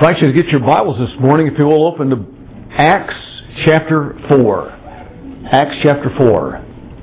invite you to get your Bibles this morning, if you will, open to Acts chapter 4. Acts chapter 4.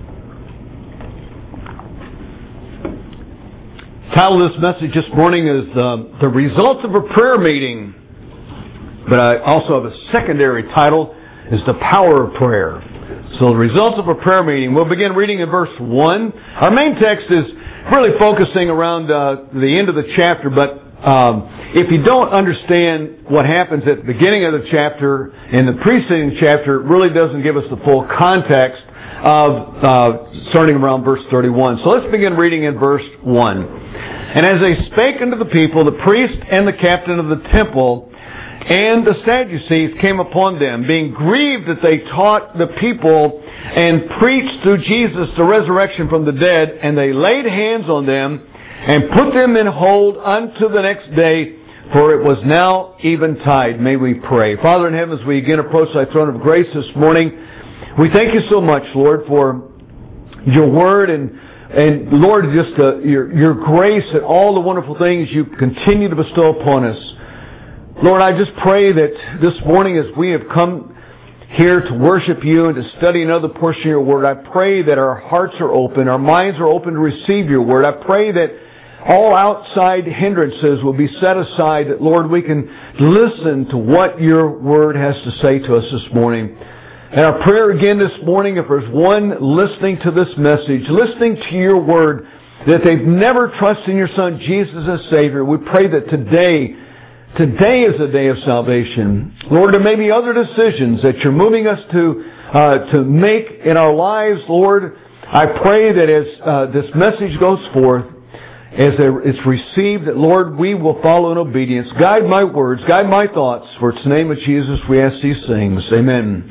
The title of this message this morning is The Results of a Prayer Meeting. But I also have a secondary title, is The Power of Prayer. So the results of a prayer meeting. We'll begin reading in verse 1. Our main text is really focusing around the end of the chapter, but if you don't understand what happens at the beginning of the chapter and the preceding chapter, it really doesn't give us the full context of starting around verse 31. So let's begin reading in verse 1. And as they spake unto the people, the priest and the captain of the temple and the Sadducees came upon them, being grieved that they taught the people and preached through Jesus the resurrection from the dead, and they laid hands on them and put them in hold unto the next day, for it was now eventide. May we pray. Father in heaven, as we again approach thy throne of grace this morning, we thank you so much, Lord, for your word and Lord, just your grace and all the wonderful things you continue to bestow upon us. Lord, I just pray that this morning as we have come here to worship you and to study another portion of your word, I pray that our hearts are open, our minds are open to receive your word. I pray that all outside hindrances will be set aside, that, Lord, we can listen to what your word has to say to us this morning. And our prayer again this morning, if there's one listening to this message, listening to your word, that they've never trusted in your Son Jesus as Savior, we pray that today is a day of salvation. Lord, there may be other decisions that you're moving us to make in our lives, Lord. I pray that as this message goes forth, as it's received, that, Lord, we will follow in obedience. Guide my words, guide my thoughts. For it's the name of Jesus we ask these things. Amen.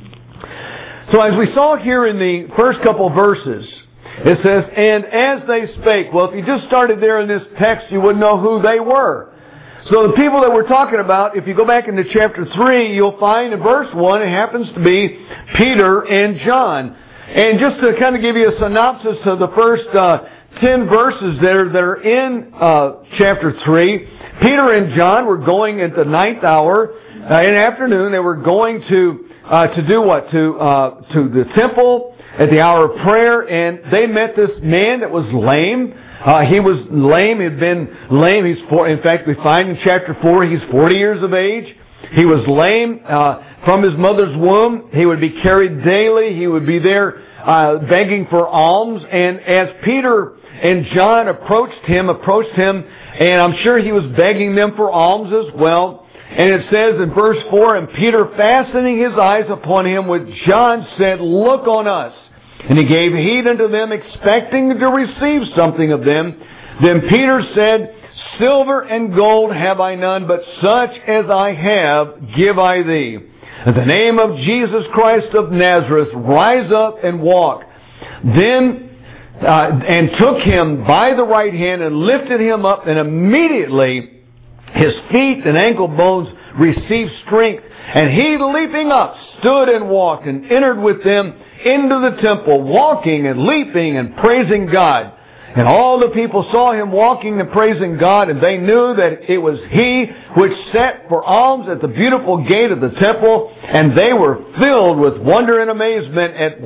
So as we saw here in the first couple of verses, it says, and as they spake. Well, if you just started there in this text, you wouldn't know who they were. So the people that we're talking about, if you go back into chapter 3, you'll find in verse 1, it happens to be Peter and John. And just to kind of give you a synopsis of the first 10 verses that are in chapter 3, Peter and John were going at the ninth hour in the afternoon. They were going to do what? To the temple at the hour of prayer, and they met this man that was lame. He was lame. He'd been lame. In fact, we find in chapter 4, he's 40 years of age. He was lame from his mother's womb. He would be carried daily. He would be there begging for alms. And as Peter and John approached him, and I'm sure he was begging them for alms as well. And it says in verse 4, and Peter, fastening his eyes upon him with John, said, look on us. And he gave heed unto them, expecting to receive something of them. Then Peter said, silver and gold have I none, but such as I have give I thee. In the name of Jesus Christ of Nazareth, rise up and walk. Then and took him by the right hand and lifted him up, and immediately his feet and ankle bones received strength. And he, leaping up, stood and walked and entered with them into the temple, walking and leaping and praising God. And all the people saw him walking and praising God, and they knew that it was he which sat for alms at the beautiful gate of the temple, and they were filled with wonder and amazement at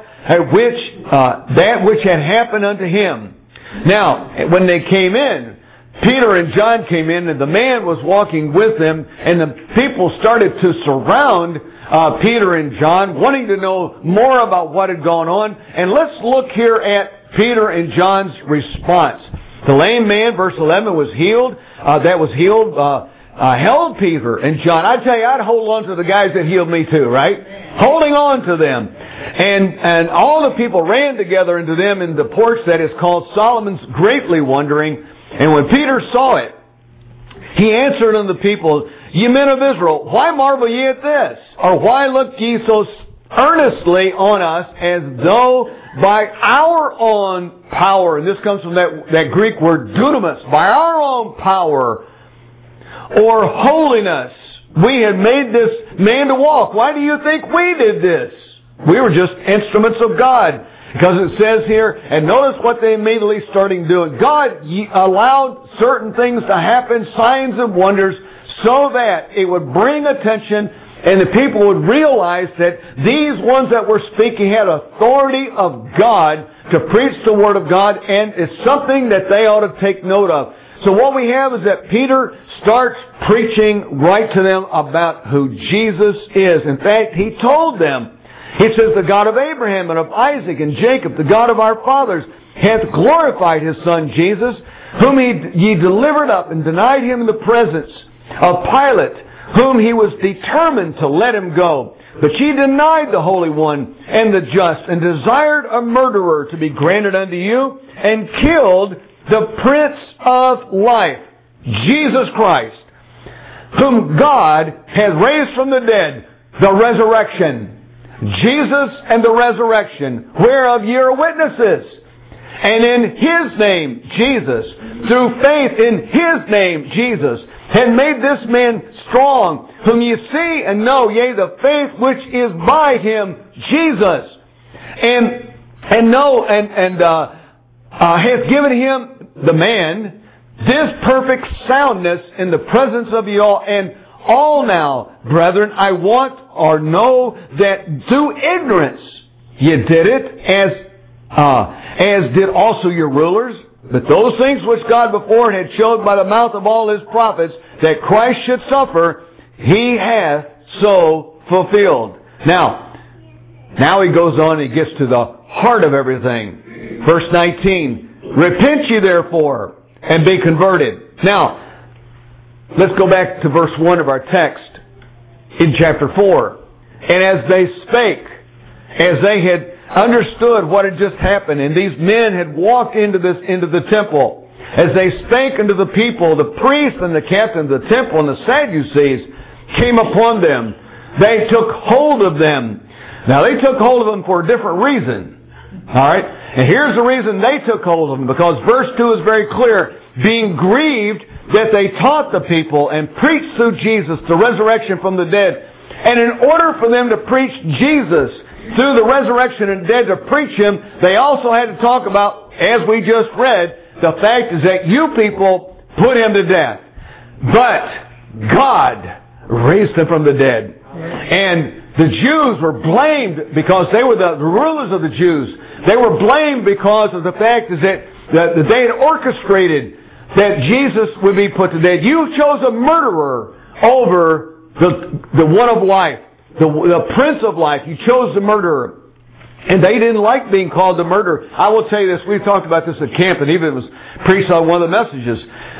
that which had happened unto him. Now, when they came in, Peter and John came in, and the man was walking with them, and the people started to surround Peter and John, wanting to know more about what had gone on. And let's look here at Peter and John's response. The lame man, verse 11, was healed. Held Peter and John. I tell you, I'd hold on to the guys that healed me too, right? Holding on to them. And all the people ran together into them in the porch that is called Solomon's, greatly wondering. And when Peter saw it, he answered unto the people, ye men of Israel, why marvel ye at this? Or why look ye so earnestly on us, as though by our own power, and this comes from that Greek word dunamis, by our own power or holiness, we had made this man to walk. Why do you think we did this? We were just instruments of God. Because it says here, and notice what they immediately starting doing. God allowed certain things to happen, signs and wonders, so that it would bring attention and the people would realize that these ones that were speaking had authority of God to preach the Word of God, and it's something that they ought to take note of. So what we have is that Peter starts preaching right to them about who Jesus is. In fact, he told them, he says, the God of Abraham and of Isaac and Jacob, the God of our fathers, hath glorified His Son Jesus, whom ye delivered up and denied Him in the presence of Pilate, whom he was determined to let Him go. But ye denied the Holy One and the just, and desired a murderer to be granted unto you, and killed the Prince of Life, Jesus Christ, whom God hath raised from the dead, the resurrection. Jesus and the resurrection, whereof ye are witnesses. And in His name, Jesus, through faith in His name, Jesus, hath made this man strong, whom ye see and know, yea, the faith which is by Him, Jesus, hath given him, the man, this perfect soundness in the presence of ye all. And all now, brethren, I want or know that through ignorance ye did it, as did also your rulers. But those things which God before had showed by the mouth of all His prophets, that Christ should suffer, He hath so fulfilled. Now he goes on and he gets to the heart of everything. Verse 19, repent ye therefore, and be converted. Now, let's go back to verse 1 of our text in chapter 4. And as they spake, as they had understood what had just happened, and these men had walked into the temple, as they spake unto the people, the priests and the captain of the temple and the Sadducees came upon them. They took hold of them. Now they took hold of them for a different reason. Alright? And here's the reason they took hold of them, because verse 2 is very clear. Being grieved that they taught the people and preached through Jesus the resurrection from the dead. And in order for them to preach Jesus through the resurrection and dead, to preach Him, they also had to talk about, as we just read, the fact is that you people put Him to death. But God raised Him from the dead. And the Jews were blamed because they were the rulers of the Jews. They were blamed because of the fact is that they had orchestrated that Jesus would be put to death. You chose a murderer over the one of life, the Prince of Life. You chose the murderer. And they didn't like being called the murderer. I will tell you this, we've talked about this at camp, and even it was preached on one of the messages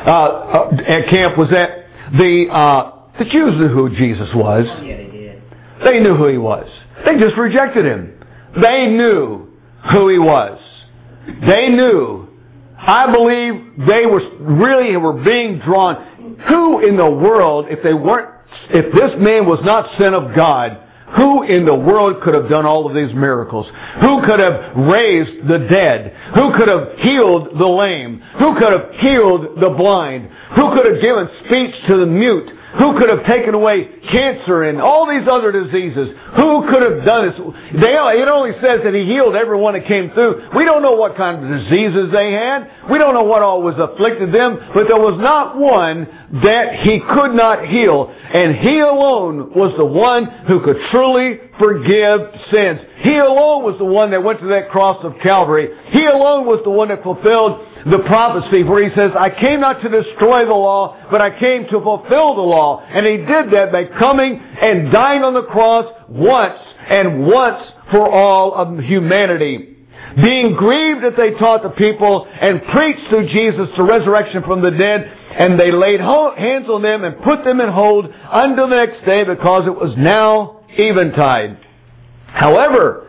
at camp, was that the Jews knew who Jesus was. Yeah, they did. They knew who He was. They just rejected Him. They knew who He was. They knew. I believe they were being drawn. Who in the world, if this man was not sent of God, who in the world could have done all of these miracles? Who could have raised the dead? Who could have healed the lame? Who could have healed the blind? Who could have given speech to the mute? Who could have taken away cancer and all these other diseases? Who could have done this? It only says that He healed everyone that came through. We don't know what kind of diseases they had. We don't know what all was afflicted them. But there was not one that He could not heal. And He alone was the one who could truly forgive sins. He alone was the one that went to that cross of Calvary. He alone was the one that fulfilled the prophecy where He says, I came not to destroy the law, but I came to fulfill the law. And He did that by coming and dying on the cross once and once for all of humanity. Being grieved that they taught the people and preached through Jesus the resurrection from the dead, and they laid hands on them and put them in hold until the next day, because it was now eventide. However,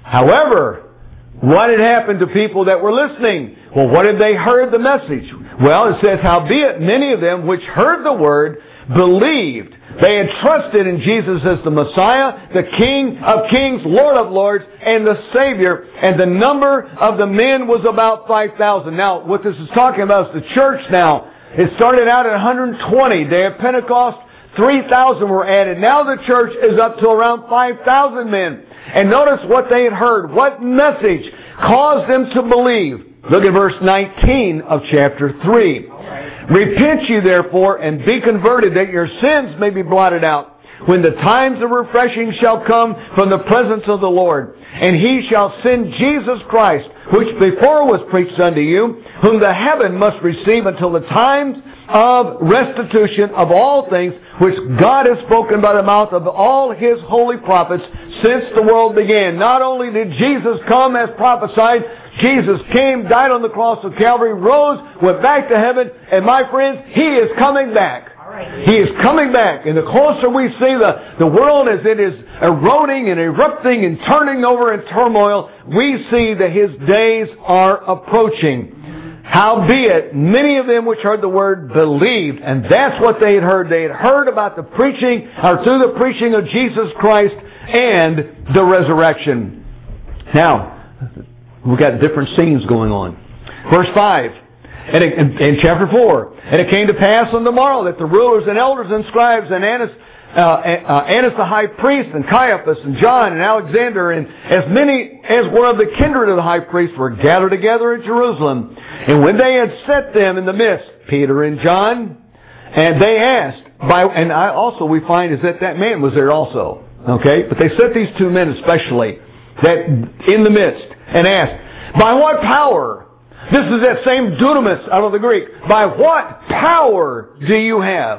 what had happened to people that were listening? Well, what had they heard the message? Well, it says, howbeit many of them which heard the word believed. They had trusted in Jesus as the Messiah, the King of kings, Lord of lords, and the Savior. And the number of the men was about 5,000. Now, what this is talking about is the church now. It started out at 120. Day of Pentecost, 3,000 were added. Now the church is up to around 5,000 men. And notice what they had heard. What message caused them to believe? Look at verse 19 of chapter 3. Repent ye therefore, and be converted, that your sins may be blotted out, when the times of refreshing shall come from the presence of the Lord. And He shall send Jesus Christ, which before was preached unto you, whom the heaven must receive until the times of restitution of all things, which God has spoken by the mouth of all His holy prophets since the world began. Not only did Jesus come as prophesied, Jesus came, died on the cross of Calvary, rose, went back to heaven, and my friends, He is coming back. He is coming back. And the closer we see the world as it is eroding and erupting and turning over in turmoil, we see that His days are approaching. Howbeit, many of them which heard the word believed, and that's what they had heard. They had heard about the preaching, or through the preaching of Jesus Christ and the resurrection. Now, we've got different scenes going on. Verse 5. And in chapter 4, and it came to pass on the morrow that the rulers and elders and scribes and Annas the high priest and Caiaphas and John and Alexander and as many as were of the kindred of the high priest were gathered together in Jerusalem. And when they had set them in the midst, Peter and John, and they asked, we find is that man was there also. Okay? But they set these two men especially that in the midst and asked, by what power? This is that same dunamis out of the Greek. By what power do you have?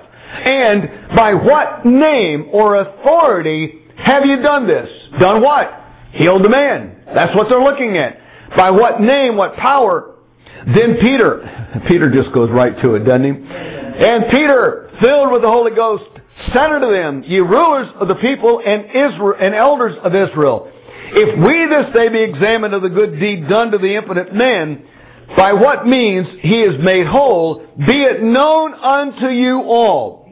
And by what name or authority have you done this? Done what? Healed the man. That's what they're looking at. By what name, what power? Then Peter just goes right to it, doesn't he? And Peter, filled with the Holy Ghost, said unto them, ye rulers of the people and elders of Israel, if we this day be examined of the good deed done to the impotent man, by what means he is made whole, be it known unto you all.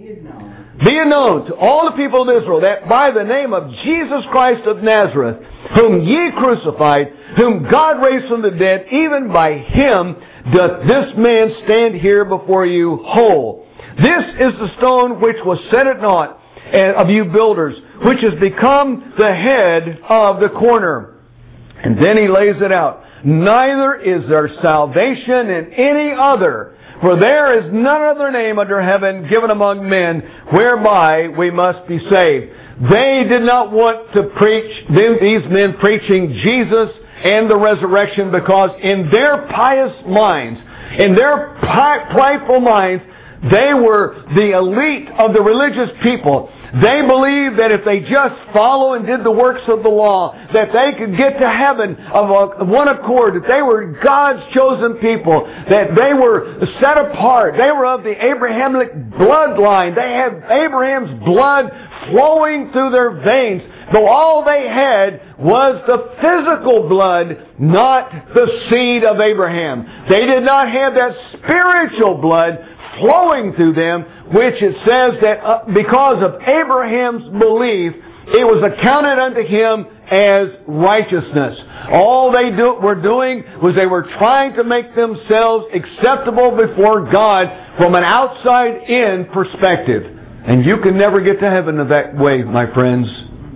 Be it known to all the people of Israel that by the name of Jesus Christ of Nazareth, whom ye crucified, whom God raised from the dead, even by Him doth this man stand here before you whole. This is the stone which was set at naught of you builders, which has become the head of the corner. And then he lays it out. Neither is there salvation in any other, for there is none other name under heaven given among men whereby we must be saved. They did not want to preach, these men preaching Jesus and the resurrection, because in their pious minds, in their prideful minds, they were the elite of the religious people. They believed that if they just follow and did the works of the law, that they could get to heaven of one accord, that they were God's chosen people, that they were set apart. They were of the Abrahamic bloodline. They had Abraham's blood flowing through their veins, though all they had was the physical blood, not the seed of Abraham. They did not have that spiritual blood flowing through them, which it says that because of Abraham's belief, it was accounted unto him as righteousness. All they were doing was they were trying to make themselves acceptable before God from an outside-in perspective. And you can never get to heaven in that way, my friends.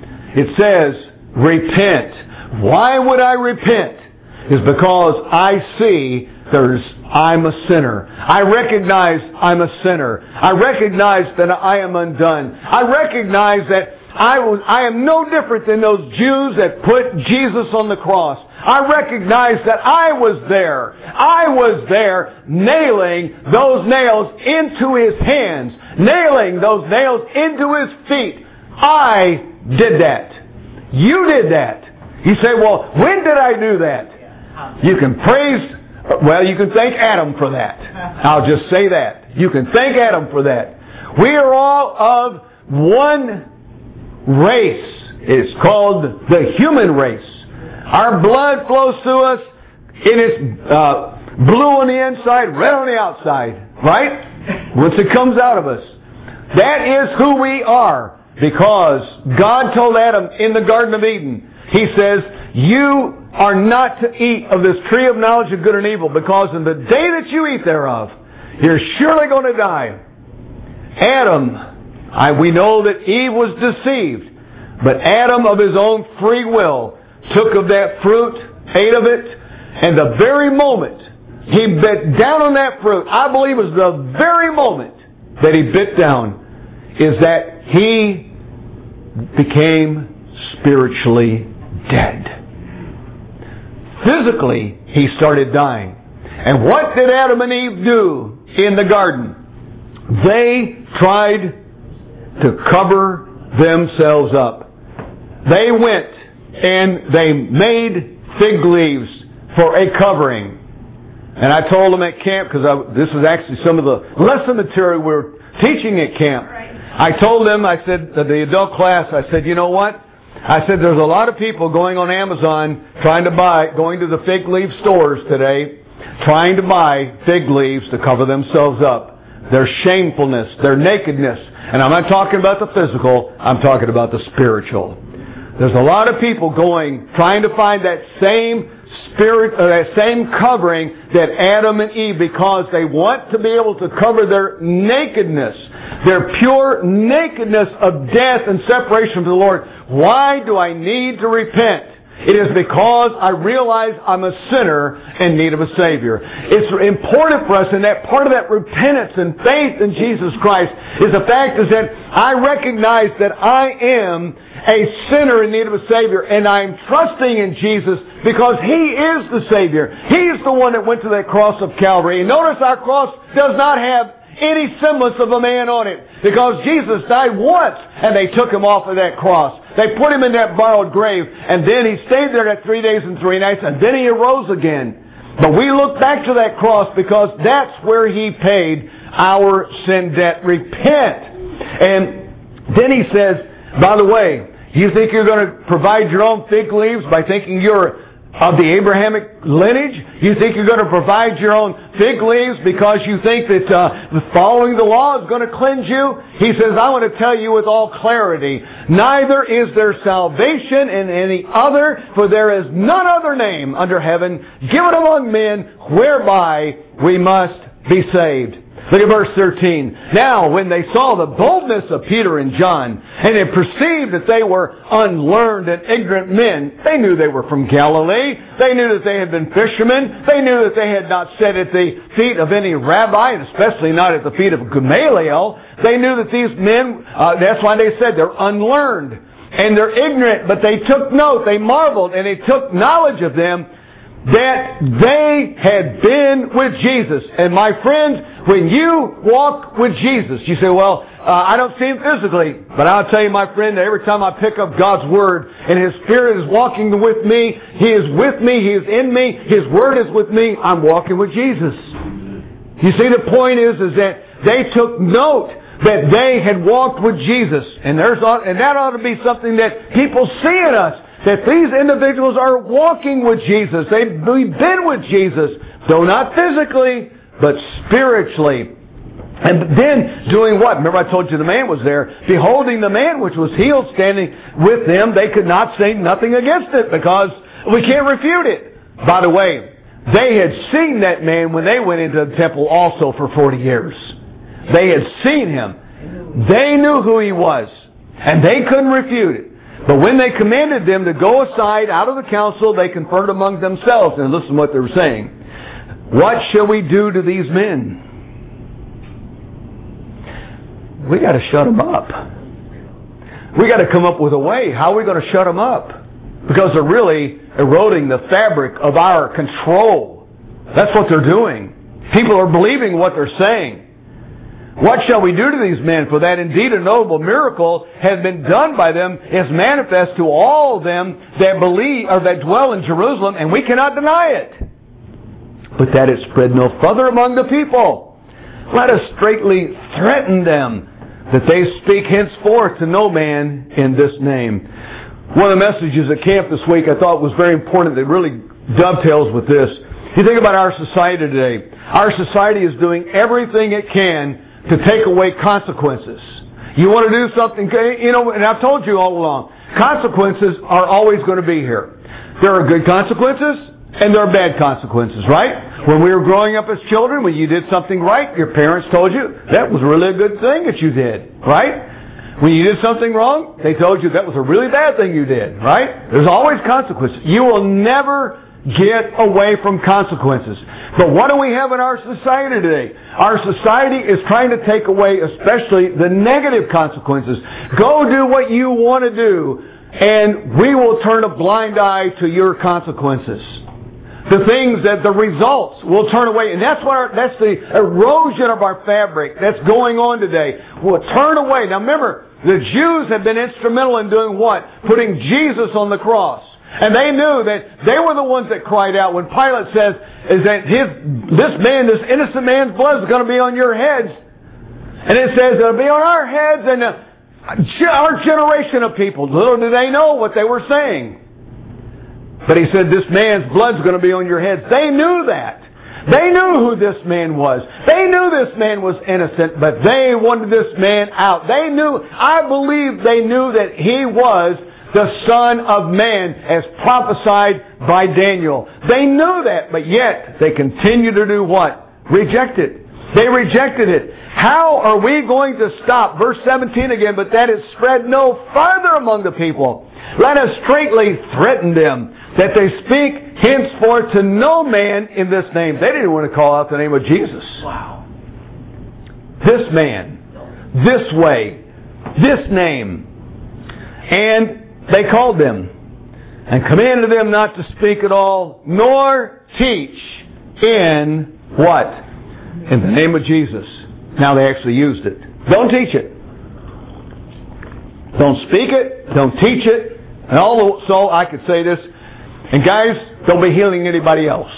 It says, repent. Why would I repent? It's because I see I'm a sinner. I recognize I'm a sinner. I recognize that I am undone. I recognize that I am no different than those Jews that put Jesus on the cross. I recognize that I was there. I was there nailing those nails into His hands, nailing those nails into His feet. I did that. You did that. You say, well, when did I do that? You can you can thank Adam for that. I'll just say that. You can thank Adam for that. We are all of one race. It's called the human race. Our blood flows through us. It is blue on the inside, red on the outside. Right? Once it comes out of us. That is who we are. Because God told Adam in the Garden of Eden, He says, you are not to eat of this tree of knowledge of good and evil, because in the day that you eat thereof, you're surely going to die. Adam, we know that Eve was deceived, but Adam of his own free will took of that fruit, ate of it, and the very moment he bit down on that fruit, I believe it was the very moment that he bit down, is that he became spiritually dead. Physically, he started dying. And what did Adam and Eve do in the garden? They tried to cover themselves up. They went and they made fig leaves for a covering. And I told them at camp, because this is actually some of the lesson material we're teaching at camp. I told them, I said, to the adult class, I said, you know what? I said, there's a lot of people going on Amazon going to the fig leaf stores today, trying to buy fig leaves to cover themselves up. Their shamefulness, their nakedness. And I'm not talking about the physical, I'm talking about the spiritual. There's a lot of people trying to find that same that same covering that Adam and Eve, because they want to be able to cover their nakedness, their pure nakedness of death and separation from the Lord. Why do I need to repent? It is because I realize I'm a sinner in need of a Savior. It's important for us, and that part of that repentance and faith in Jesus Christ is the fact is that I recognize that I am a sinner in need of a Savior, and I'm trusting in Jesus because He is the Savior. He's the one that went to that cross of Calvary. And notice our cross does not have any semblance of a man on it, because Jesus died once and they took Him off of that cross. They put Him in that borrowed grave, and then He stayed there that 3 days and 3 nights, and then He arose again. But we look back to that cross because that's where He paid our sin debt. Repent. And then He says, by the way, you think you're going to provide your own fig leaves by thinking you're of the Abrahamic lineage? You think you're going to provide your own fig leaves because you think that following the law is going to cleanse you? He says, I want to tell you with all clarity, neither is there salvation in any other, for there is none other name under heaven given among men whereby we must be saved. Look at verse 13. Now, when they saw the boldness of Peter and John, and they perceived that they were unlearned and ignorant men, they knew they were from Galilee. They knew that they had been fishermen. They knew that they had not sat at the feet of any rabbi, and especially not at the feet of Gamaliel. They knew that these men, that's why they said they're unlearned and they're ignorant, but they took note, they marveled, and they took knowledge of them that they had been with Jesus. And my friends, when you walk with Jesus, you say, well, I don't see Him physically. But I'll tell you, my friend, that every time I pick up God's Word and His Spirit is walking with me, He is with me, He is in me, His Word is with me, I'm walking with Jesus. You see, the point is that they took note that they had walked with Jesus. And that ought to be something that people see in us, that these individuals are walking with Jesus. They've been with Jesus, though not physically, but spiritually. And then doing what? Remember I told you the man was there. Beholding the man which was healed standing with them, they could not say nothing against it because we can't refute it. By the way, they had seen that man when they went into the temple also for 40 years. They had seen Him. They knew who He was. And they couldn't refute it. But when they commanded them to go aside out of the council, they conferred among themselves. And listen to what they were saying. What shall we do to these men? We got to shut them up. We got to come up with a way. How are we going to shut them up? Because they're really eroding the fabric of our control. That's what they're doing. People are believing what they're saying. What shall we do to these men? For that indeed a notable miracle has been done by them, is manifest to all them that believe or that dwell in Jerusalem, and we cannot deny it. But that it spread no further among the people. Let us straitly threaten them, that they speak henceforth to no man in this name. One of the messages at camp this week I thought was very important that really dovetails with this. You think about our society today. Our society is doing everything it can to take away consequences. You want to do something, and I've told you all along, consequences are always going to be here. There are good consequences, and there are bad consequences, right? When we were growing up as children, when you did something right, your parents told you, that was really a good thing that you did, right? When you did something wrong, they told you that was a really bad thing you did, right? There's always consequences. You will never get away from consequences. But what do we have in our society today? Our society is trying to take away especially the negative consequences. Go do what you want to do, and we will turn a blind eye to your consequences. The things that the results will turn away. And that's the erosion of our fabric that's going on today. We'll turn away. Now remember, the Jews have been instrumental in doing what? Putting Jesus on the cross. And they knew that they were the ones that cried out when Pilate says, is that this innocent man's blood is going to be on your heads. And it says it'll be on our heads and our generation of people. Little did they know what they were saying. But he said, this man's blood's going to be on your heads. They knew that. They knew who this man was. They knew this man was innocent, but they wanted this man out. I believe they knew that he was the Son of Man as prophesied by Daniel. They knew that, but yet they continue to do what? Reject it. They rejected it. How are we going to stop? Verse 17 again, but that it spread no farther among the people. Let us straightly threaten them, that they speak henceforth to no man in this name. They didn't want to call out the name of Jesus. Wow. This man, this way, this name. And they called them and commanded them not to speak at all, nor teach in what? In the name of Jesus. Now they actually used it. Don't teach it. Don't speak it. Don't teach it. And also, I could say this, and guys, don't be healing anybody else.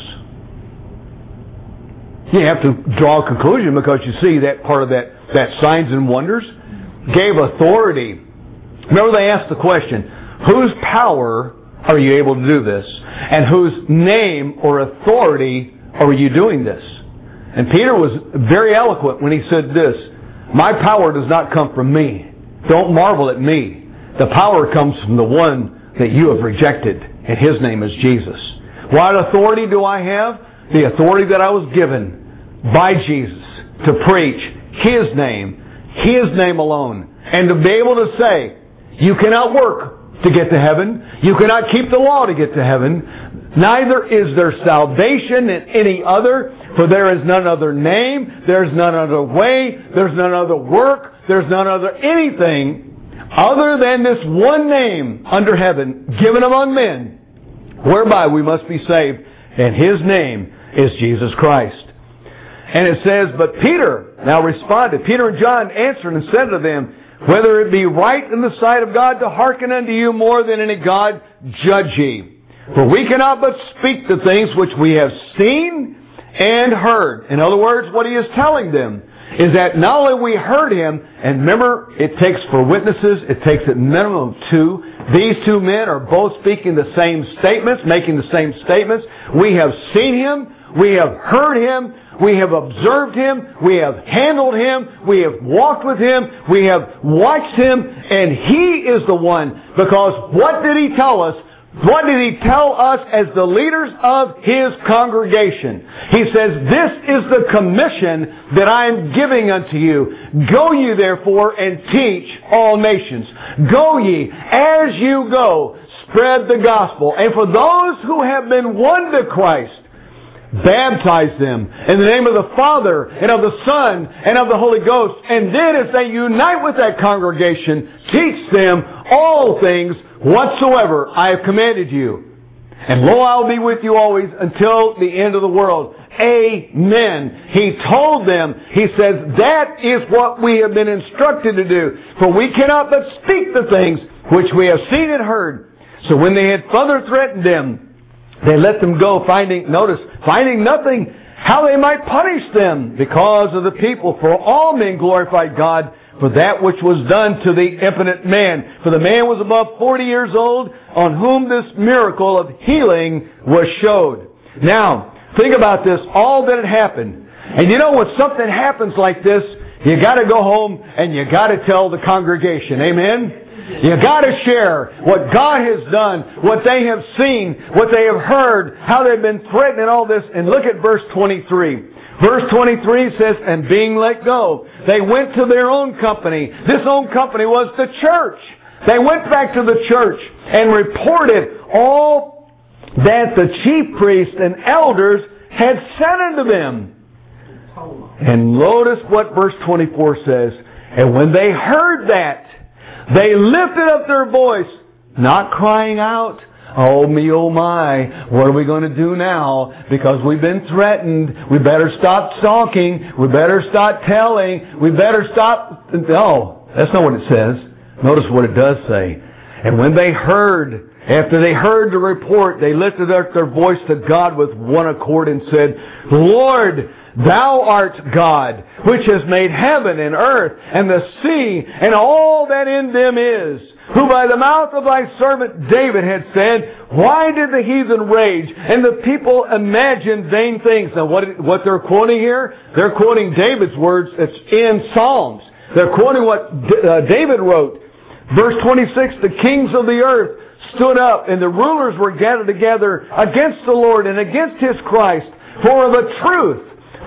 You have to draw a conclusion because you see that part of that signs and wonders gave authority. Remember they asked the question, whose power are you able to do this? And whose name or authority are you doing this? And Peter was very eloquent when he said this, my power does not come from me. Don't marvel at me. The power comes from the one that you have rejected, and His name is Jesus. What authority do I have? The authority that I was given by Jesus to preach His name alone. And to be able to say, you cannot work to get to heaven. You cannot keep the law to get to heaven. Neither is there salvation in any other, for there is none other name, there's none other way, there's none other work, there's none other anything other than this one name under heaven given among men, whereby we must be saved, and His name is Jesus Christ. And it says, but Peter now responded. Peter and John answered and said to them, whether it be right in the sight of God to hearken unto you more than any God, judge ye. For we cannot but speak the things which we have seen and heard. In other words, what he is telling them is that not only we heard him, and remember, it takes for witnesses, it takes at minimum two. These two men are both speaking the same statements, making the same statements. We have seen him, we have heard him, we have observed him, we have handled him, we have walked with him, we have watched him, and he is the one. Because what did he tell us? What did he tell us as the leaders of his congregation? He says, this is the commission that I am giving unto you. Go ye therefore and teach all nations. Go ye as you go, spread the gospel. And for those who have been won to Christ, baptize them in the name of the Father and of the Son and of the Holy Ghost. And then as they unite with that congregation, teach them all things whatsoever I have commanded you. And lo, I'll be with you always until the end of the world. Amen. He told them, he says, that is what we have been instructed to do. For we cannot but speak the things which we have seen and heard. So when they had further threatened them, they let them go, finding nothing, how they might punish them because of the people. For all men glorified God for that which was done to the impotent man. For the man was above 40 years old, on whom this miracle of healing was showed. Now, think about this, all that had happened. And you know, when something happens like this, you got to go home and you got to tell the congregation. Amen? You got to share what God has done, what they have seen, what they have heard, how they've been threatened and all this. And look at verse 23. Verse 23 says, and being let go, they went to their own company. This own company was the church. They went back to the church and reported all that the chief priests and elders had said unto them. And notice what verse 24 says. And when they heard that, they lifted up their voice, not crying out, oh me, oh my, what are we going to do now? Because we've been threatened. We better stop talking. We better stop telling. We better stop. No, that's not what it says. Notice what it does say. And when they heard, after they heard the report, they lifted up their voice to God with one accord and said, Lord, Thou art God, which has made heaven and earth and the sea and all that in them is, who by the mouth of Thy servant David had said, why did the heathen rage and the people imagine vain things? Now what they're quoting here, they're quoting David's words. It's in Psalms. They're quoting what David wrote. Verse 26, the kings of the earth stood up and the rulers were gathered together against the Lord and against His Christ, for of a truth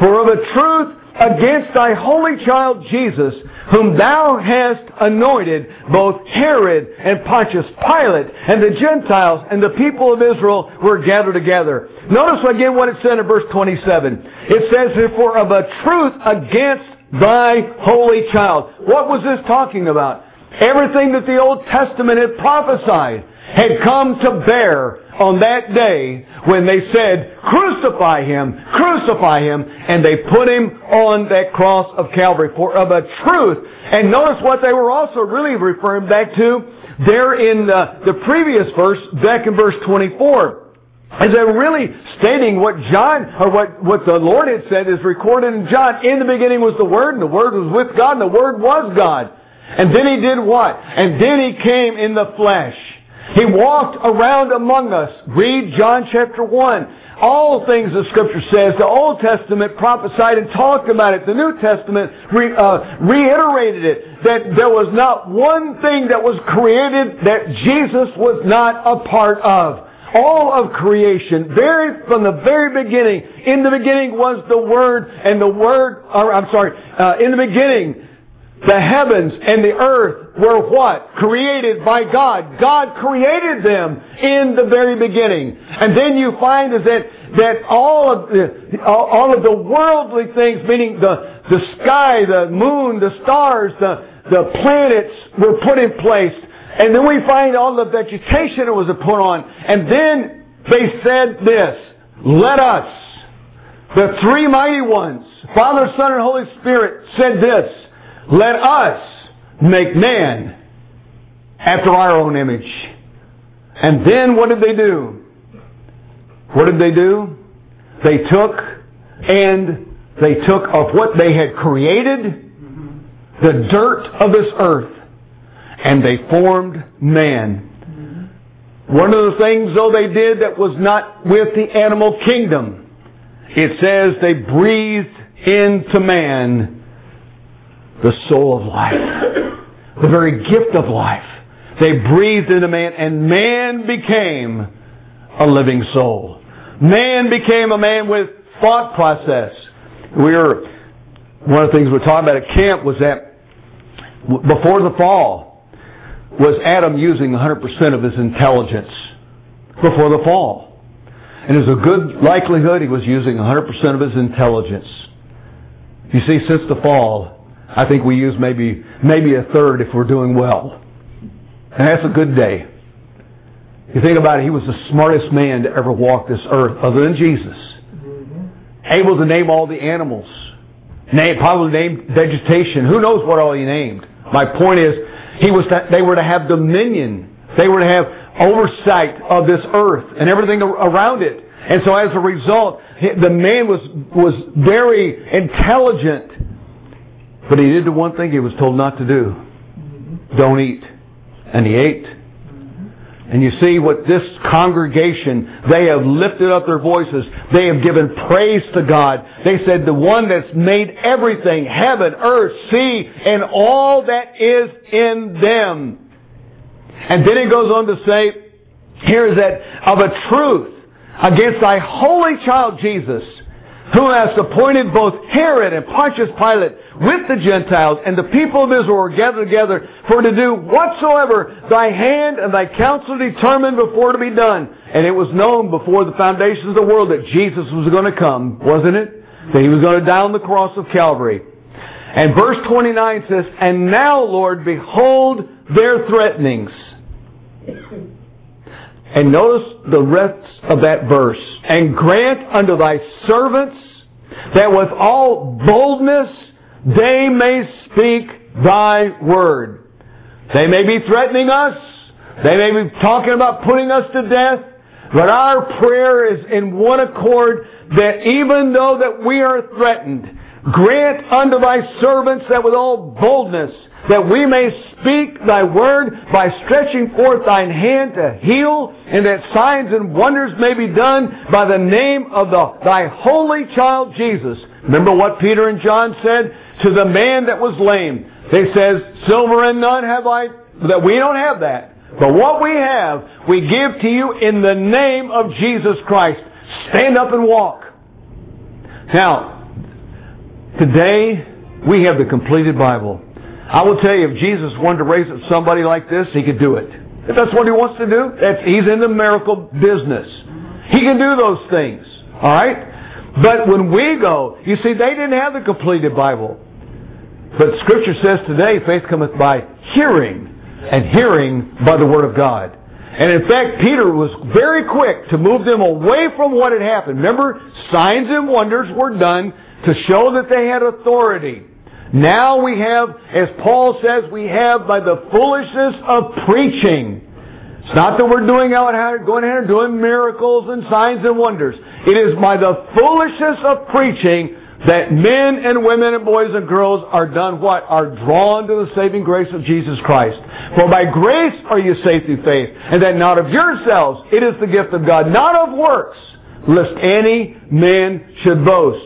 against Thy holy child Jesus, whom Thou hast anointed, both Herod and Pontius Pilate and the Gentiles and the people of Israel were gathered together. Notice again what it said in verse 27. It says, for of a truth against Thy holy child. What was this talking about? Everything that the Old Testament had prophesied had come to bear on that day when they said, crucify Him, and they put Him on that cross of Calvary for of a truth. And notice what they were also really referring back to there in the previous verse, back in verse 24. Is they're really stating what John, or what the Lord had said is recorded in John. In the beginning was the Word, and the Word was with God, and the Word was God. And then He did what? And then He came in the flesh. He walked around among us. Read John chapter 1. All things the Scripture says, the Old Testament prophesied and talked about it. The New Testament reiterated it. That there was not one thing that was created that Jesus was not a part of. All of creation, from the very beginning. In the beginning was the Word, and the Word, in the beginning, the heavens and the earth were what? Created by God. God created them in the very beginning. And then you find is that all of the worldly things, meaning the sky, the moon, the stars, the planets were put in place. And then we find all the vegetation that was put on. And then they said this, let us, the three mighty ones, Father, Son, and Holy Spirit said this, let us make man after our own image. And then what did they do? What did they do? They took of what they had created, the dirt of this earth, and they formed man. One of the things, though, they did that was not with the animal kingdom, it says they breathed into man the soul of life, the very gift of life. They breathed into man, and man became a living soul. Man became a man with thought process. One of the things we were talking about at camp was that before the fall, was Adam using 100% of his intelligence before the fall. And there's a good likelihood he was using 100% of his intelligence. You see, since the fall, I think we use maybe a third if we're doing well. And that's a good day. You think about it, he was the smartest man to ever walk this earth other than Jesus. Able to name all the animals. Probably named vegetation. Who knows what all he named. My point is, they were to have dominion. They were to have oversight of this earth and everything around it. And so as a result, the man was very intelligent. But he did the one thing he was told not to do. Don't eat. And he ate. And you see what this congregation, they have lifted up their voices. They have given praise to God. They said the one that's made everything, heaven, earth, sea, and all that is in them. And then he goes on to say, here is that of a truth against Thy holy child Jesus, who hast appointed both Herod and Pontius Pilate with the Gentiles and the people of Israel were gathered together for to do whatsoever thy hand and thy counsel determined before to be done. And it was known before the foundations of the world that Jesus was going to come, wasn't it? That He was going to die on the cross of Calvary. And verse 29 says, And now, Lord, behold their threatenings. And notice the rest of that verse. And grant unto thy servants that with all boldness they may speak thy word. They may be threatening us. They may be talking about putting us to death. But our prayer is in one accord that even though that we are threatened, grant unto thy servants that with all boldness that we may speak thy word by stretching forth thine hand to heal, and that signs and wonders may be done by the name of thy holy child Jesus. Remember what Peter and John said to the man that was lame. They says, silver and none have I, that we don't have that. But what we have, we give to you in the name of Jesus Christ. Stand up and walk. Now, today we have the completed Bible. I will tell you, if Jesus wanted to raise up somebody like this, He could do it. If that's what He wants to do, He's in the miracle business. He can do those things. Alright? But when we go, you see, they didn't have the completed Bible. But Scripture says today, faith cometh by hearing, and hearing by the Word of God. And in fact, Peter was very quick to move them away from what had happened. Remember, signs and wonders were done to show that they had authority. Now we have, as Paul says, we have by the foolishness of preaching. It's not that we're going ahead and doing miracles and signs and wonders. It is by the foolishness of preaching that men and women and boys and girls are done what? Are drawn to the saving grace of Jesus Christ. For by grace are you saved through faith, and that not of yourselves, it is the gift of God, not of works, lest any man should boast.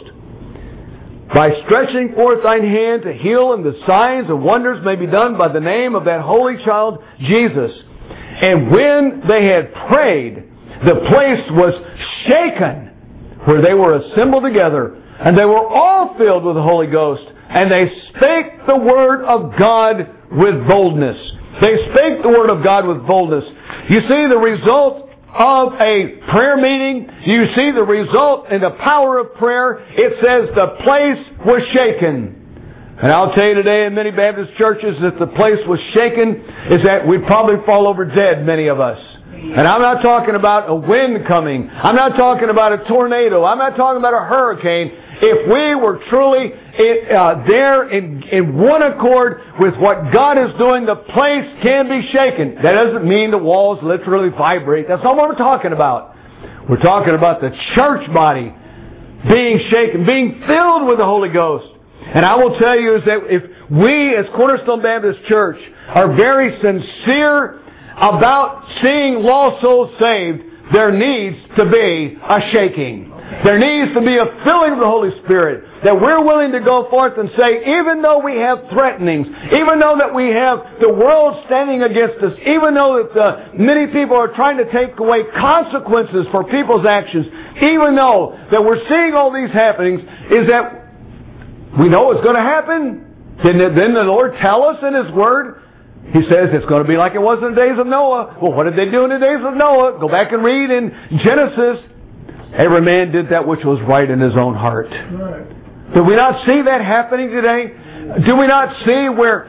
By stretching forth thine hand to heal, and the signs and wonders may be done by the name of that holy child, Jesus. And when they had prayed, the place was shaken where they were assembled together, and they were all filled with the Holy Ghost, and they spake the word of God with boldness. They spake the word of God with boldness. You see the result of a prayer meeting. You see the result in the power of prayer. It says the place was shaken. And I'll tell you today in many Baptist churches that the place was shaken is that we'd probably fall over dead, many of us. And I'm not talking about a wind coming. I'm not talking about a tornado. I'm not talking about a hurricane. If we were truly there in one accord with what God is doing, the place can be shaken. That doesn't mean the walls literally vibrate. That's not what we're talking about. We're talking about the church body being shaken, being filled with the Holy Ghost. And I will tell you is that if we as Cornerstone Baptist Church are very sincere about seeing lost souls saved, there needs to be a shaking. There needs to be a filling of the Holy Spirit, that we're willing to go forth and say, even though we have threatenings, even though that we have the world standing against us, even though that many people are trying to take away consequences for people's actions, even though that we're seeing all these happenings, is that we know it's going to happen. Didn't the Lord tell us in His Word? He says it's going to be like it was in the days of Noah. Well, what did they do in the days of Noah? Go back and read in Genesis. Every man did that which was right in his own heart. Right. Do we not see that happening today? Do we not see where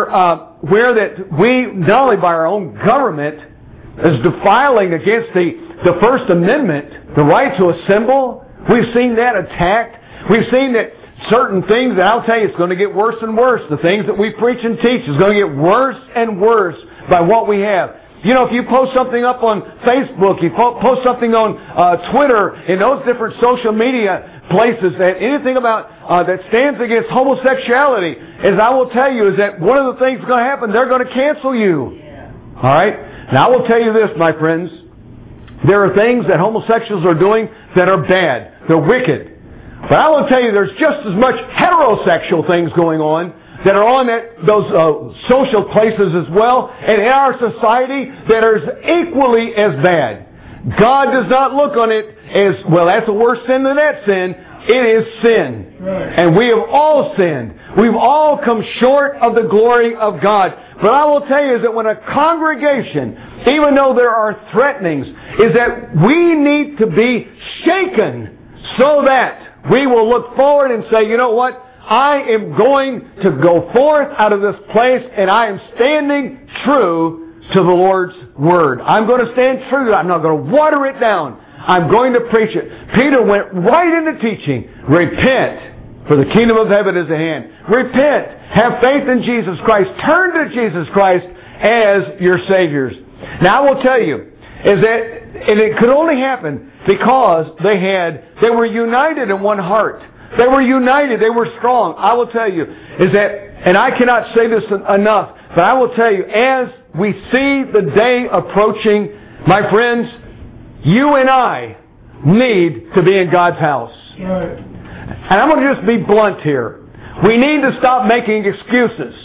that we, not only by our own government, is defiling against the First Amendment, the right to assemble? We've seen that attacked. We've seen that certain things, and I'll tell you, it's going to get worse and worse. The things that we preach and teach is going to get worse and worse by what we have. You know, if you post something up on Facebook, you post something on Twitter, and those different social media places, that anything about that stands against homosexuality, as I will tell you, is that one of the things that's going to happen, they're going to cancel you. Yeah. All right? Now, I will tell you this, my friends. There are things that homosexuals are doing that are bad. They're wicked. But I will tell you, there's just as much heterosexual things going on that are on those social places as well, and in our society that are equally as bad. God does not look on it as, well, that's a worse sin than that sin. It is sin. And we have all sinned. We've all come short of the glory of God. But I will tell you is that when a congregation, even though there are threatenings, is that we need to be shaken so that we will look forward and say, you know what? I am going to go forth out of this place and I am standing true to the Lord's Word. I'm going to stand true to it. I'm not going to water it down. I'm going to preach it. Peter went right into teaching. Repent, for the kingdom of heaven is at hand. Repent. Have faith in Jesus Christ. Turn to Jesus Christ as your Savior. Now I will tell you, is that, and it could only happen because they were united in one heart. They were united. They were strong. I will tell you, is that, and I cannot say this enough, but I will tell you, as we see the day approaching, my friends, you and I need to be in God's house. Right. And I'm going to just be blunt here. We need to stop making excuses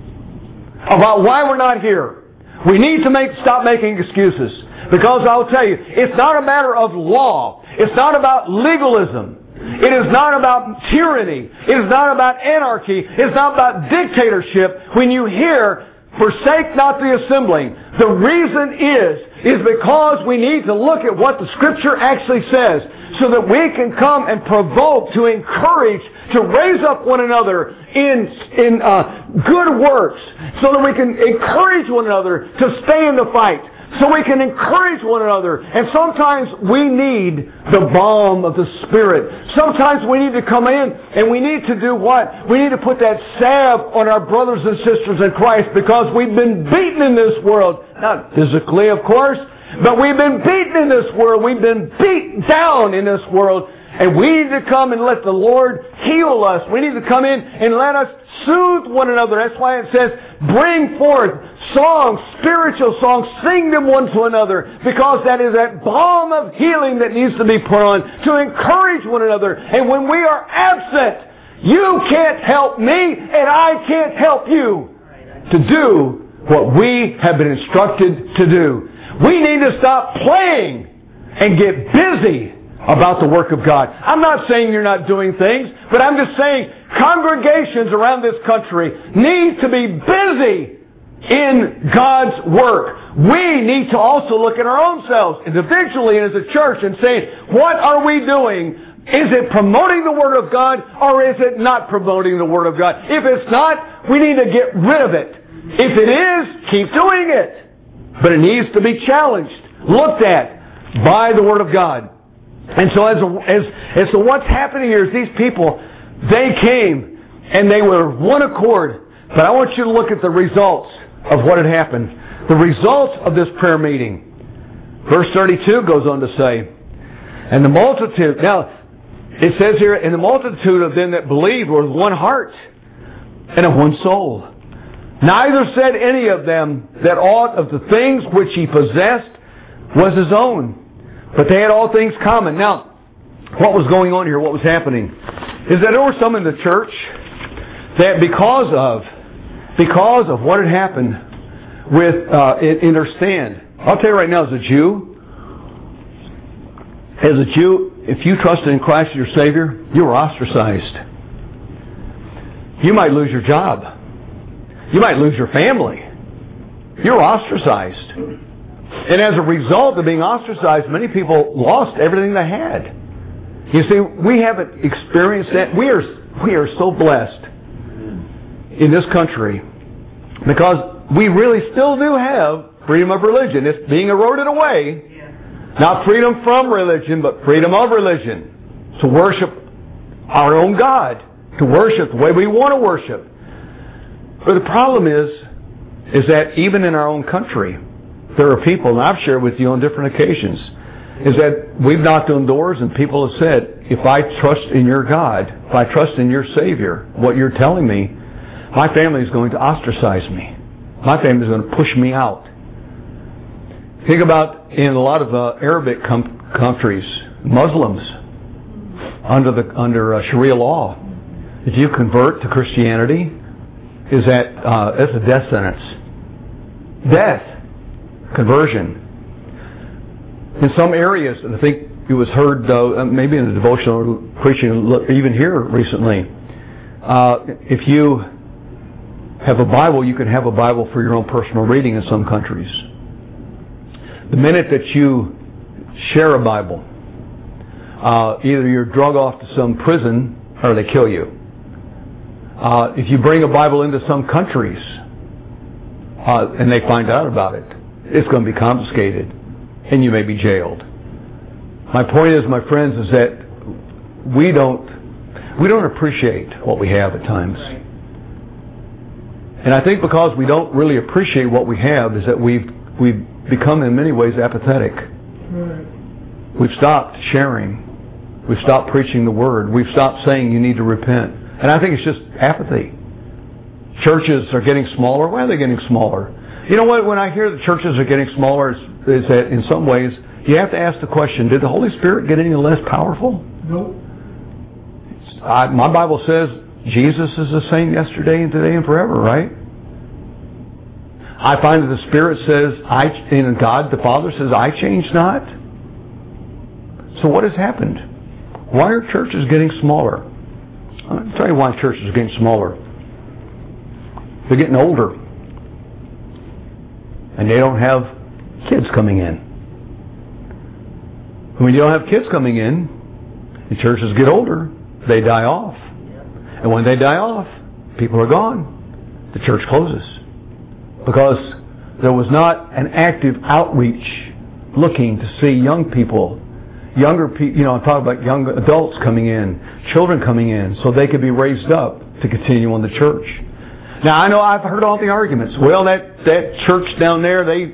about why we're not here. We need to stop making excuses. Because I'll tell you, it's not a matter of law. It's not about legalism. It is not about tyranny. It is not about anarchy. It's not about dictatorship. When you hear, forsake not the assembling, the reason is because we need to look at what the Scripture actually says so that we can come and provoke, to encourage, to raise up one another in good works, so that we can encourage one another to stay in the fight, so we can encourage one another. And sometimes we need the balm of the Spirit. Sometimes we need to come in and we need to do what? We need to put that salve on our brothers and sisters in Christ, because we've been beaten in this world. Not physically, of course, but we've been beaten in this world. We've been beat down in this world. And we need to come and let the Lord heal us. We need to come in and let us soothe one another. That's why it says, bring forth songs, spiritual songs, sing them one to another, because that is that balm of healing that needs to be put on to encourage one another. And when we are absent, you can't help me and I can't help you to do what we have been instructed to do. We need to stop playing and get busy about the work of God. I'm not saying you're not doing things, but I'm just saying congregations around this country need to be busy in God's work. We need to also look at our own selves individually and as a church and say, what are we doing? Is it promoting the Word of God, or is it not promoting the Word of God? If it's not, we need to get rid of it. If it is, keep doing it. But it needs to be challenged, looked at by the Word of God. And so as to what's happening here is these people, they came and they were one accord. But I want you to look at the results of what had happened. The results of this prayer meeting. Verse 32 goes on to say, and the multitude, now it says here, and the multitude of them that believed were with one heart and of one soul. Neither said any of them that aught of the things which he possessed was his own, but they had all things common. Now, what was going on here, what was happening, is that there were some in the church that because of what had happened with in their stand. I'll tell you right now, as a Jew, if you trusted in Christ as your Savior, you were ostracized. You might lose your job. You might lose your family. You're ostracized. And as a result of being ostracized, many people lost everything they had. You see, we haven't experienced that. We are so blessed in this country because we really still do have freedom of religion. It's being eroded away. Not freedom from religion, but freedom of religion. To worship our own God. To worship the way we want to worship. But the problem is that even in our own country, there are people, and I've shared with you on different occasions, is that we've knocked on doors and people have said, if I trust in your God, if I trust in your Savior, what you're telling me, my family is going to ostracize me. My family is going to push me out. Think about in a lot of Arabic countries, Muslims, under Sharia law, if you convert to Christianity, it's a death sentence. Death. Conversion. In some areas, I think it was heard, maybe in the devotional preaching, even here recently. If you have a Bible, you can have a Bible for your own personal reading in some countries. The minute that you share a Bible, either you're drug off to some prison or they kill you. If you bring a Bible into some countries and they find out about it, it's going to be confiscated and you may be jailed. My point is, my friends, is that we don't appreciate what we have at times. And I think because we don't really appreciate what we have is that we've become in many ways apathetic. We've stopped sharing. We've stopped preaching the Word. We've stopped saying you need to repent. And I think it's just apathy. Churches are getting smaller. Why are they getting smaller? You know what? When I hear the churches are getting smaller, is that in some ways you have to ask the question, did the Holy Spirit get any less powerful? No. My Bible says Jesus is the same yesterday and today and forever, right? I find that the Spirit says, and God the Father says, I change not. So what has happened? Why are churches getting smaller? I'll tell you why churches are getting smaller. They're getting older. And they don't have kids coming in. When you don't have kids coming in, the churches get older, they die off. And when they die off, people are gone. The church closes. Because there was not an active outreach looking to see young people, younger people, I'm talking about young adults coming in, children coming in, so they could be raised up to continue on the church. Now, I know I've heard all the arguments. Well, that church down there, they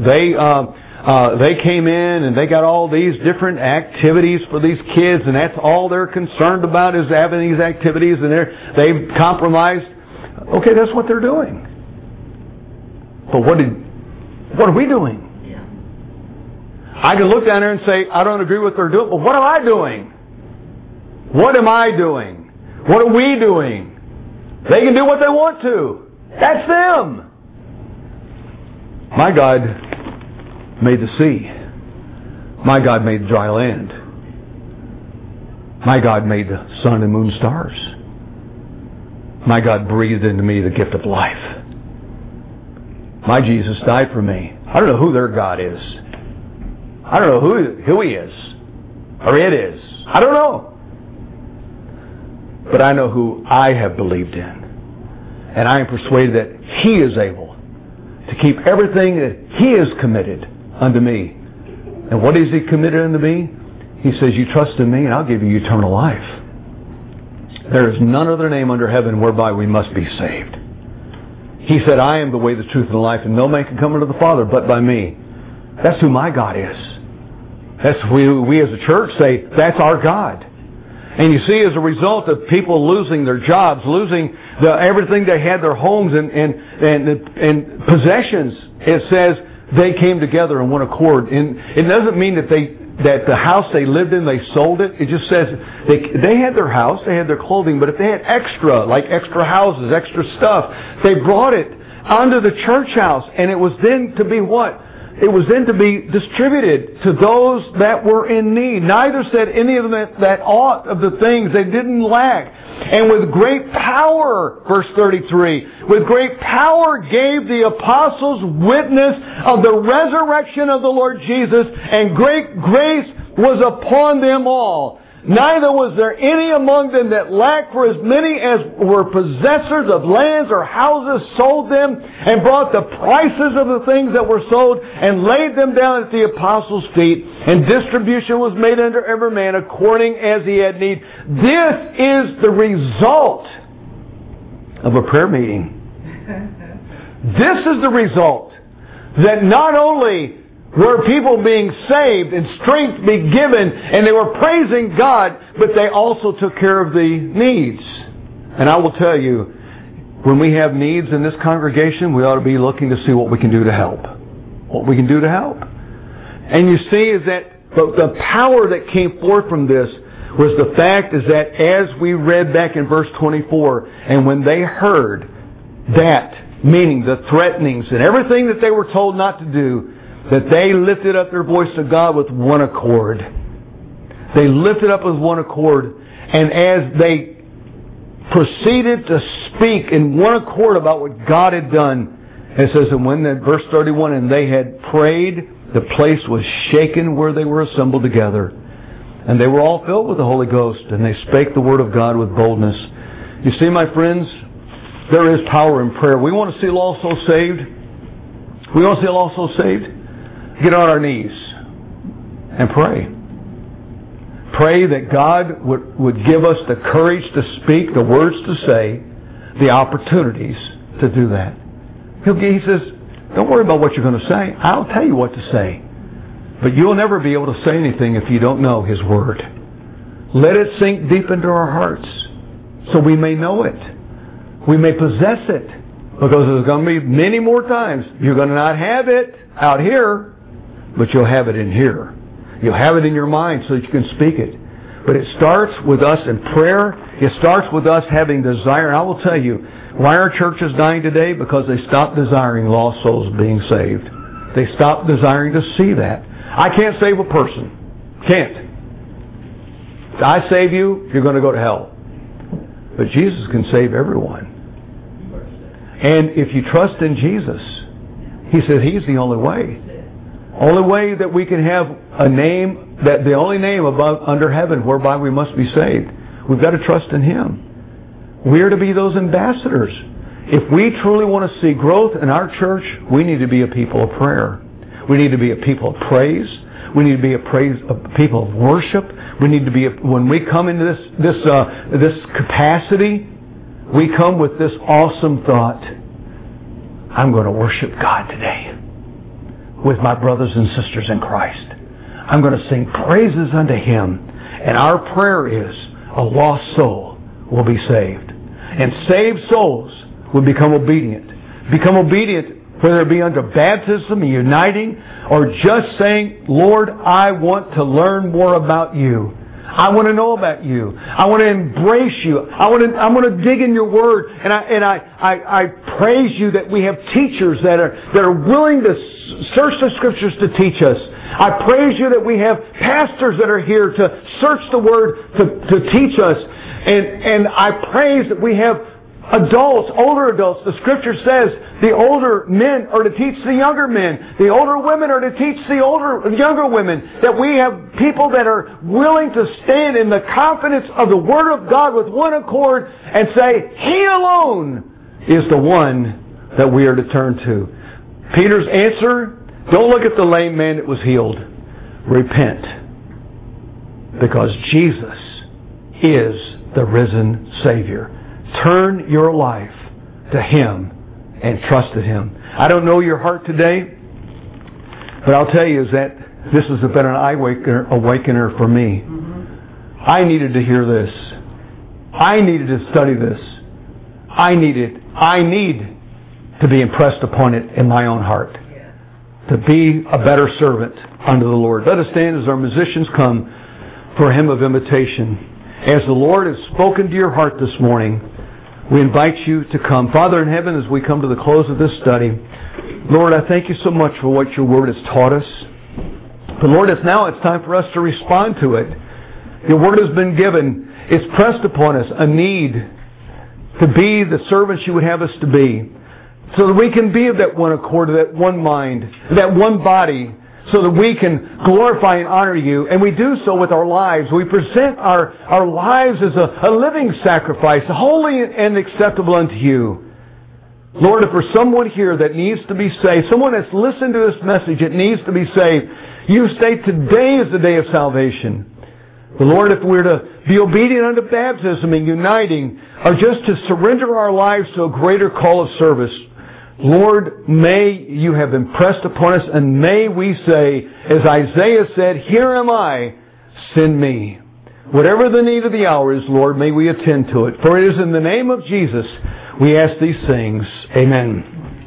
came in and they got all these different activities for these kids, and that's all they're concerned about is having these activities, and they've compromised. Okay, that's what they're doing. But what are we doing? Yeah. I can look down there and say, I don't agree with what they're doing, but what am I doing? What am I doing? What are we doing? They can do what they want to. That's them. My God made the sea. My God made the dry land. My God made the sun and moon stars. My God breathed into me the gift of life. My Jesus died for me. I don't know who their God is. I don't know who He is. Or it is. I don't know. But I know who I have believed in. And I am persuaded that He is able to keep everything that He has committed unto me. And what is He committed unto me? He says, you trust in me and I'll give you eternal life. There is none other name under heaven whereby we must be saved. He said, I am the way, the truth, and the life, and no man can come unto the Father but by me. That's who my God is. That's we as a church say, that's our God. And you see, as a result of people losing their jobs, losing everything they had, their homes and possessions, it says they came together in one accord. And it doesn't mean that the house they lived in, they sold it. It just says they had their house, they had their clothing, but if they had extra houses, extra stuff, they brought it onto the church house, and it was then to be what? It was then to be distributed to those that were in need. Neither said any of them that aught of the things they didn't lack. And with great power, verse 33, with great power gave the apostles witness of the resurrection of the Lord Jesus, and great grace was upon them all. Neither was there any among them that lacked, for as many as were possessors of lands or houses sold them, and brought the prices of the things that were sold, and laid them down at the apostles' feet, and distribution was made unto every man according as he had need. This is the result of a prayer meeting. This is the result, that not only were people being saved and strength be given, and they were praising God, but they also took care of the needs. And I will tell you, when we have needs in this congregation, we ought to be looking to see what we can do to help. What we can do to help. And you see is that the power that came forth from this was the fact is that as we read back in verse 24, and when they heard that, meaning the threatenings and everything that they were told not to do, that they lifted up their voice to God with one accord. They lifted up with one accord, and as they proceeded to speak in one accord about what God had done, it says, and when that verse 31, and they had prayed, the place was shaken where they were assembled together. And they were all filled with the Holy Ghost, and they spake the word of God with boldness. You see, my friends, there is power in prayer. We want to see lost souls saved. We want to see lost souls saved. Get on our knees and pray. Pray that God would give us the courage to speak, the words to say, the opportunities to do that. He says, don't worry about what you're going to say. I'll tell you what to say. But you'll never be able to say anything if you don't know His Word. Let it sink deep into our hearts so we may know it. We may possess it. Because there's going to be many more times you're going to not have it out here, but you'll have it in here. You'll have it in your mind so that you can speak it. But it starts with us in prayer. It starts with us having desire. And I will tell you, why our church is dying today? Because they stopped desiring lost souls being saved. They stopped desiring to see that. I can't save a person. Can't. If I save you, you're going to go to hell. But Jesus can save everyone. And if you trust in Jesus, He said He's the only way. Only way that we can have a name, that the only name above under heaven whereby we must be saved. We've got to trust in Him. We are to be those ambassadors. If we truly want to see growth in our church, we need to be a people of prayer. We need to be a people of praise. We need to be a people of worship. We need to be, when we come into this capacity, we come with this awesome thought. I'm going to worship God today with my brothers and sisters in Christ. I'm going to sing praises unto Him. And our prayer is a lost soul will be saved. And saved souls will become obedient. Become obedient, whether it be unto baptism, uniting, or just saying, Lord, I want to learn more about You. I want to know about You. I want to embrace You. I want to dig in Your Word. And I praise You that we have teachers that are willing to search the Scriptures to teach us. I praise You that we have pastors that are here to search the Word to teach us. And I praise that we have adults, older adults. The Scripture says the older men are to teach the younger men. The older women are to teach the younger women. That we have people that are willing to stand in the confidence of the Word of God with one accord and say, He alone is the one that we are to turn to. Peter's answer, don't look at the lame man that was healed. Repent. Because Jesus is the risen Savior. Turn your life to Him and trust in Him. I don't know your heart today, but I'll tell you is that this has been an awakener for me. I needed to hear this. I needed to study this. I need to be impressed upon it in my own heart. To be a better servant unto the Lord. Let us stand as our musicians come for a hymn of invitation. As the Lord has spoken to your heart this morning, we invite you to come. Father in heaven, as we come to the close of this study, Lord, I thank You so much for what Your Word has taught us. But Lord, it's time for us to respond to it. Your Word has been given. It's pressed upon us a need to be the servants You would have us to be. So that we can be of that one accord, that one mind, that one body, so that we can glorify and honor You. And we do so with our lives. We present our lives as a living sacrifice, holy and acceptable unto You. Lord, if there's someone here that needs to be saved, someone that's listened to this message that needs to be saved, You say today is the day of salvation. But Lord, if we're to be obedient unto baptism and uniting, or just to surrender our lives to a greater call of service, Lord, may You have impressed upon us, and may we say, as Isaiah said, Here am I, send me. Whatever the need of the hour is, Lord, may we attend to it. For it is in the name of Jesus we ask these things. Amen.